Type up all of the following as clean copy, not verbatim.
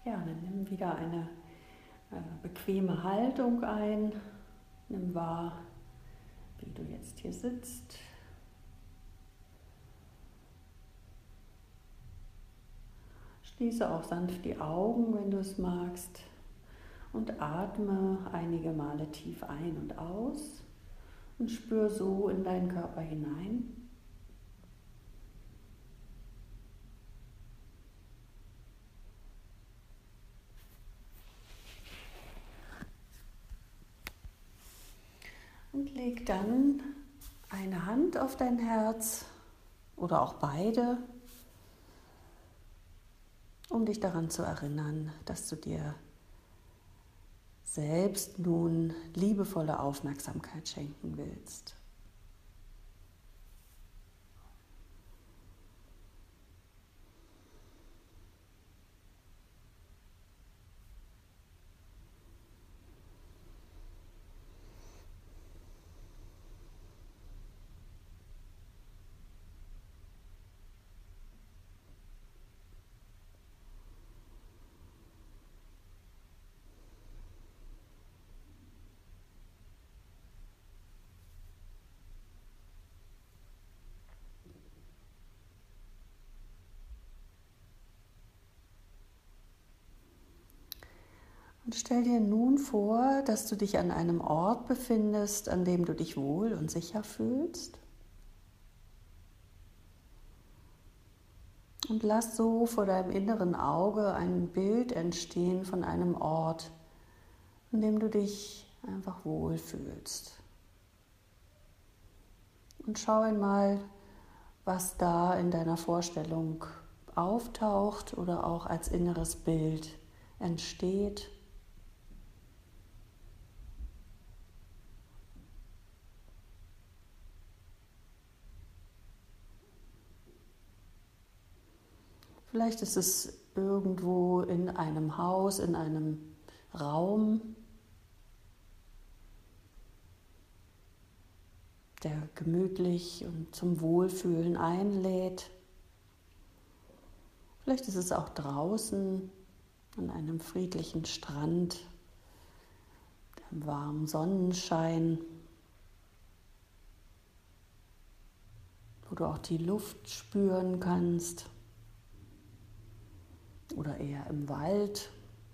Ja, dann nimm wieder eine bequeme Haltung ein. Nimm wahr, wie du jetzt hier sitzt. Schließe auch sanft die Augen, wenn du es magst, und atme einige Male tief ein und aus und spür so in deinen Körper hinein. Und leg dann eine Hand auf dein Herz oder auch beide, um dich daran zu erinnern, dass du dir selbst nun liebevolle Aufmerksamkeit schenken willst. Und stell dir nun vor, dass du dich an einem Ort befindest, an dem du dich wohl und sicher fühlst. Und lass so vor deinem inneren Auge ein Bild entstehen von einem Ort, an dem du dich einfach wohlfühlst. Und schau einmal, was da in deiner Vorstellung auftaucht oder auch als inneres Bild entsteht. Vielleicht ist es irgendwo in einem Haus, in einem Raum, der gemütlich und zum Wohlfühlen einlädt. Vielleicht ist es auch draußen an einem friedlichen Strand, im warmen Sonnenschein, wo du auch die Luft spüren kannst. Oder eher im Wald.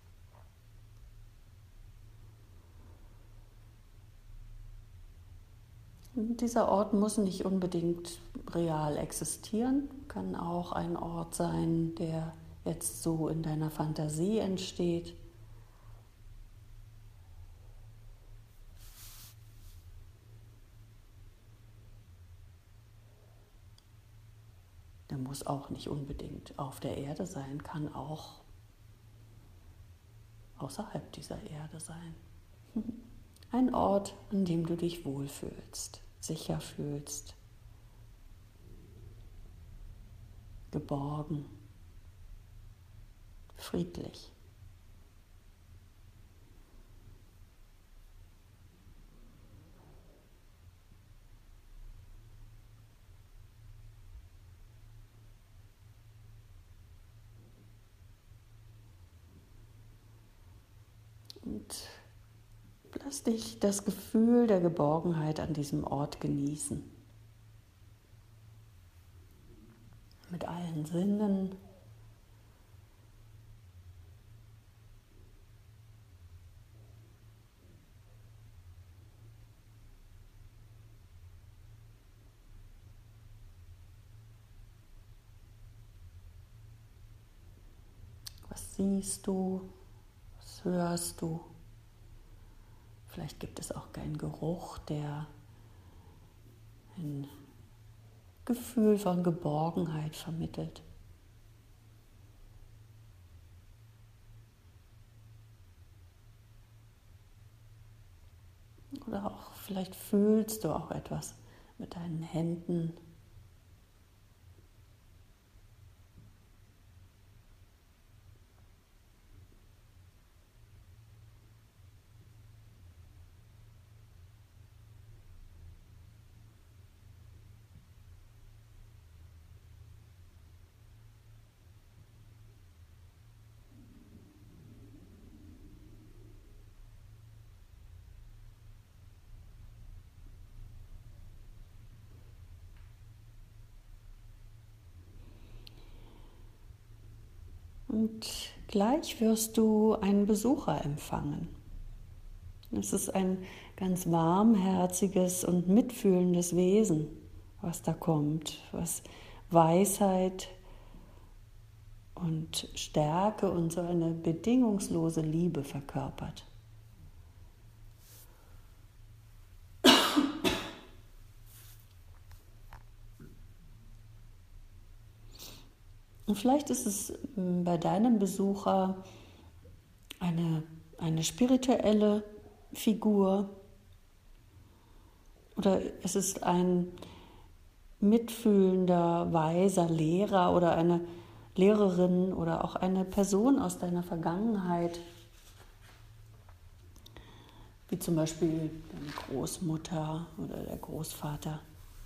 Und dieser Ort muss nicht unbedingt real existieren, kann auch ein Ort sein, der jetzt so in deiner Fantasie entsteht. Der muss auch nicht unbedingt auf der Erde sein, kann auch außerhalb dieser Erde sein. Ein Ort, an dem du dich wohlfühlst, sicher fühlst, geborgen, friedlich. Und lass dich das Gefühl der Geborgenheit an diesem Ort genießen. Mit allen Sinnen. Was siehst du? Was hörst du? Vielleicht gibt es auch einen Geruch, der ein Gefühl von Geborgenheit vermittelt. Oder auch vielleicht fühlst du auch etwas mit deinen Händen. Und gleich wirst du einen Besucher empfangen. Es ist ein ganz warmherziges und mitfühlendes Wesen, was da kommt, was Weisheit und Stärke und so eine bedingungslose Liebe verkörpert. Und vielleicht ist es bei deinem Besucher eine spirituelle Figur oder es ist ein mitfühlender, weiser Lehrer oder eine Lehrerin oder auch eine Person aus deiner Vergangenheit, wie zum Beispiel deine Großmutter oder der Großvater.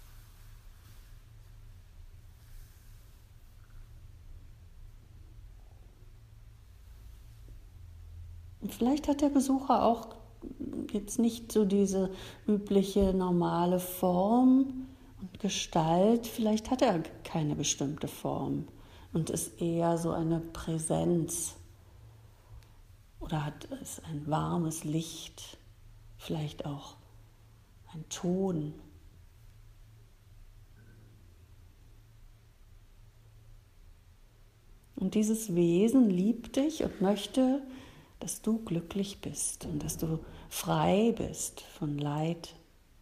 Und vielleicht hat der Besucher auch jetzt nicht so diese übliche normale Form und Gestalt, vielleicht hat er keine bestimmte Form und ist eher so eine Präsenz oder hat es ein warmes Licht, vielleicht auch ein Ton. Und dieses Wesen liebt dich und möchte, dass du glücklich bist und dass du frei bist von Leid.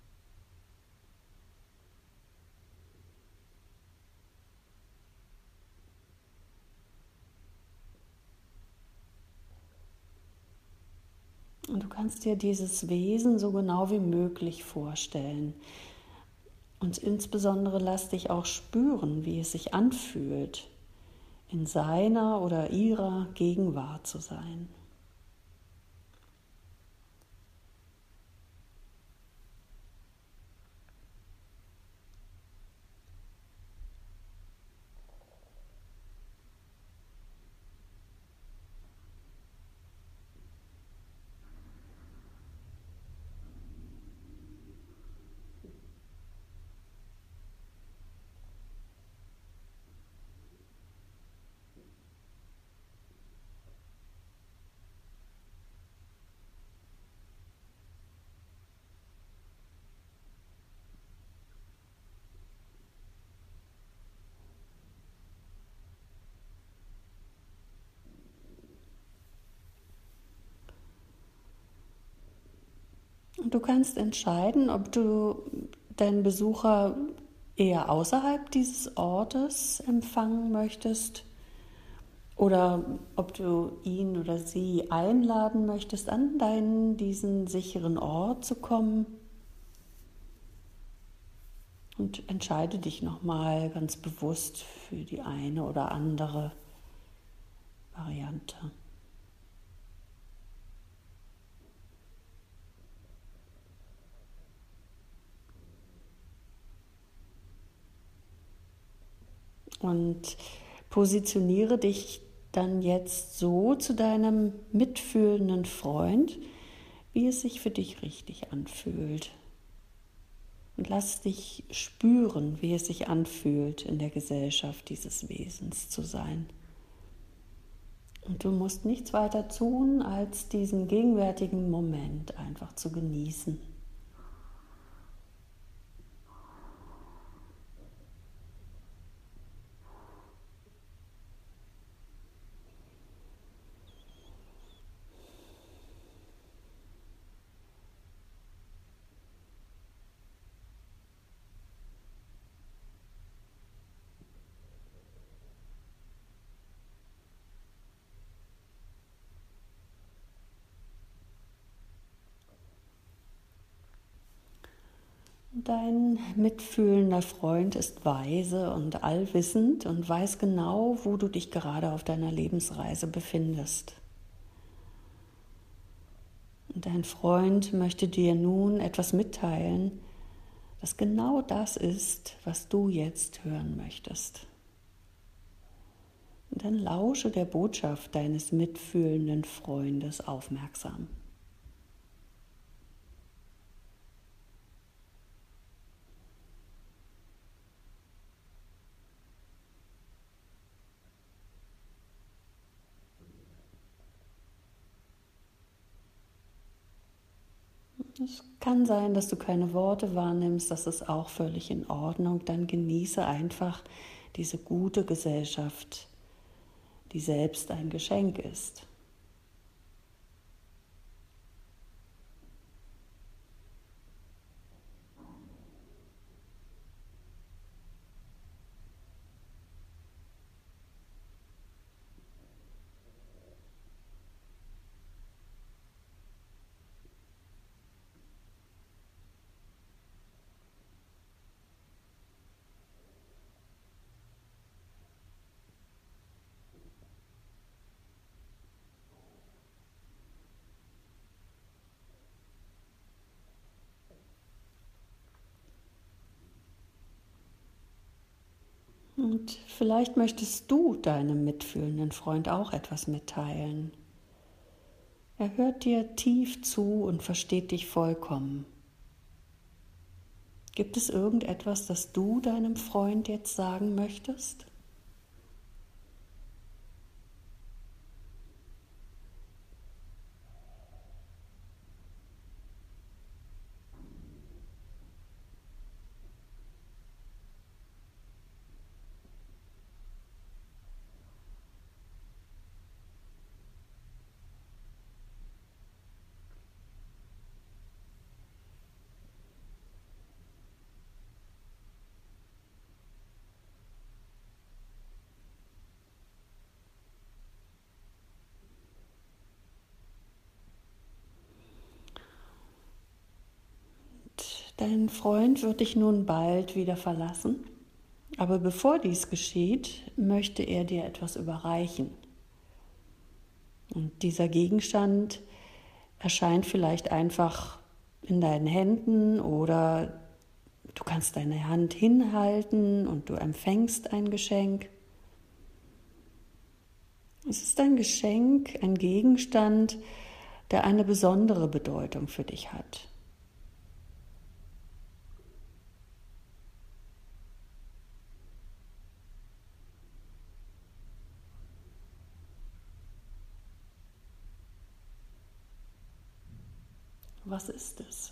Und du kannst dir dieses Wesen so genau wie möglich vorstellen. Und insbesondere lass dich auch spüren, wie es sich anfühlt, in seiner oder ihrer Gegenwart zu sein. Und du kannst entscheiden, ob du deinen Besucher eher außerhalb dieses Ortes empfangen möchtest oder ob du ihn oder sie einladen möchtest, an diesen sicheren Ort zu kommen. Und entscheide dich nochmal ganz bewusst für die eine oder andere Variante. Und positioniere dich dann jetzt so zu deinem mitfühlenden Freund, wie es sich für dich richtig anfühlt. Und lass dich spüren, wie es sich anfühlt, in der Gesellschaft dieses Wesens zu sein. Und du musst nichts weiter tun, als diesen gegenwärtigen Moment einfach zu genießen. Dein mitfühlender Freund ist weise und allwissend und weiß genau, wo du dich gerade auf deiner Lebensreise befindest. Und dein Freund möchte dir nun etwas mitteilen, das genau das ist, was du jetzt hören möchtest. Und dann lausche der Botschaft deines mitfühlenden Freundes aufmerksam. Es kann sein, dass du keine Worte wahrnimmst, das ist auch völlig in Ordnung. Dann genieße einfach diese gute Gesellschaft, die selbst ein Geschenk ist. Und vielleicht möchtest du deinem mitfühlenden Freund auch etwas mitteilen. Er hört dir tief zu und versteht dich vollkommen. Gibt es irgendetwas, das du deinem Freund jetzt sagen möchtest? Dein Freund wird dich nun bald wieder verlassen, aber bevor dies geschieht, möchte er dir etwas überreichen. Und dieser Gegenstand erscheint vielleicht einfach in deinen Händen oder du kannst deine Hand hinhalten und du empfängst ein Geschenk. Es ist ein Geschenk, ein Gegenstand, der eine besondere Bedeutung für dich hat. Was ist es?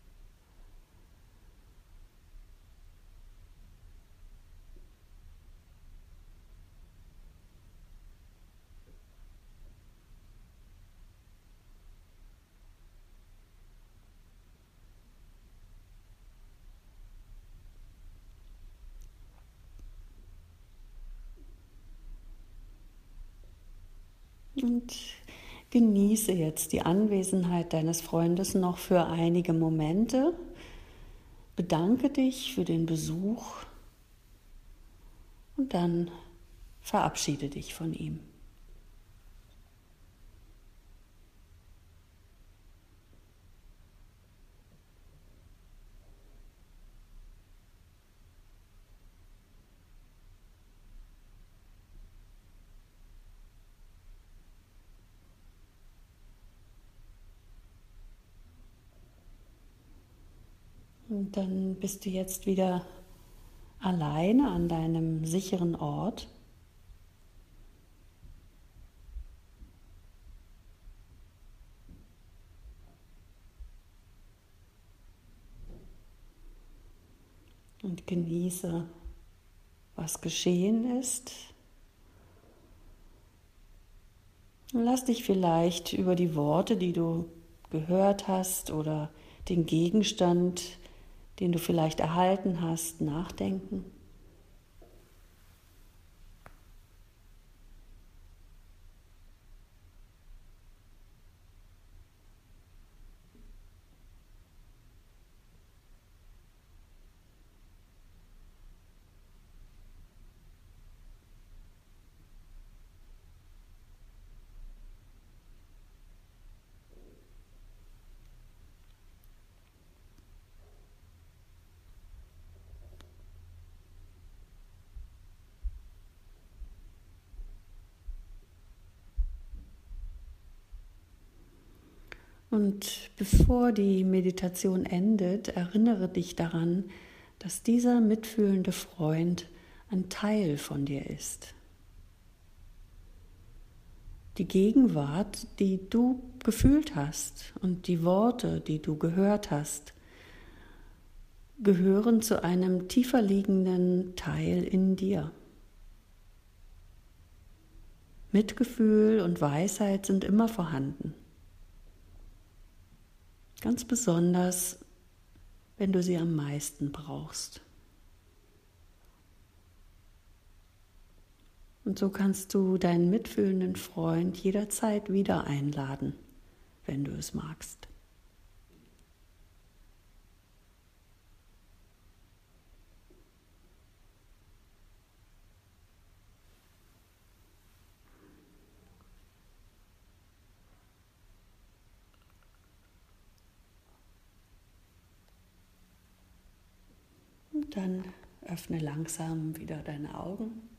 Und genieße jetzt die Anwesenheit deines Freundes noch für einige Momente. Bedanke dich für den Besuch und dann verabschiede dich von ihm. Und dann bist du jetzt wieder alleine an deinem sicheren Ort. Und genieße, was geschehen ist. Und lass dich vielleicht über die Worte, die du gehört hast oder den Gegenstand, den du vielleicht erhalten hast, nachdenken. Und bevor die Meditation endet, erinnere dich daran, dass dieser mitfühlende Freund ein Teil von dir ist. Die Gegenwart, die du gefühlt hast und die Worte, die du gehört hast, gehören zu einem tiefer liegenden Teil in dir. Mitgefühl und Weisheit sind immer vorhanden. Ganz besonders, wenn du sie am meisten brauchst. Und so kannst du deinen mitfühlenden Freund jederzeit wieder einladen, wenn du es magst. Und dann öffne langsam wieder deine Augen.